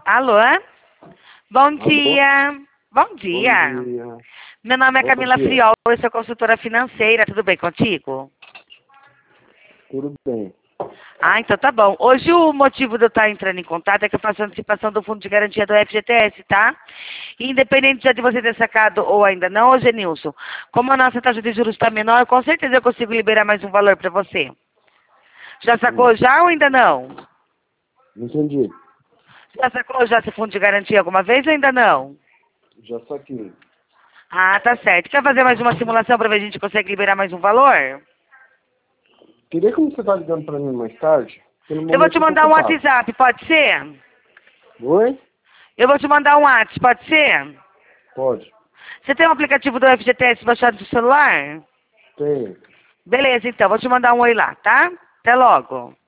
Alô? Bom Alô? dia. Bom dia. Bom dia. Meu nome é Bom Camila dia. Friol, eu sou consultora financeira. Tudo bem contigo? Tudo bem. Ah, então tá bom. Hoje o motivo de eu estar entrando em contato é que eu faço antecipação do fundo de garantia do FGTS, tá? E independente já de você ter sacado ou ainda não, ô Genilson, como a nossa taxa de juros está menor, com certeza eu consigo liberar mais um valor para você. Já sacou já ou ainda não? Não entendi. Já sacou já esse fundo de garantia alguma vez ou ainda não? Já saquei. Ah, tá certo. Quer fazer mais uma simulação para ver se a gente consegue liberar mais um valor? Queria que você tá ligando pra mim mais tarde, porque no Eu vou te momento eu tô mandar um ocupado. WhatsApp, pode ser? Oi? Eu vou te mandar um WhatsApp, pode ser? Pode. Você tem um aplicativo do FGTS baixado no celular? Tem. Beleza, então, vou te mandar um oi lá, tá? Até logo.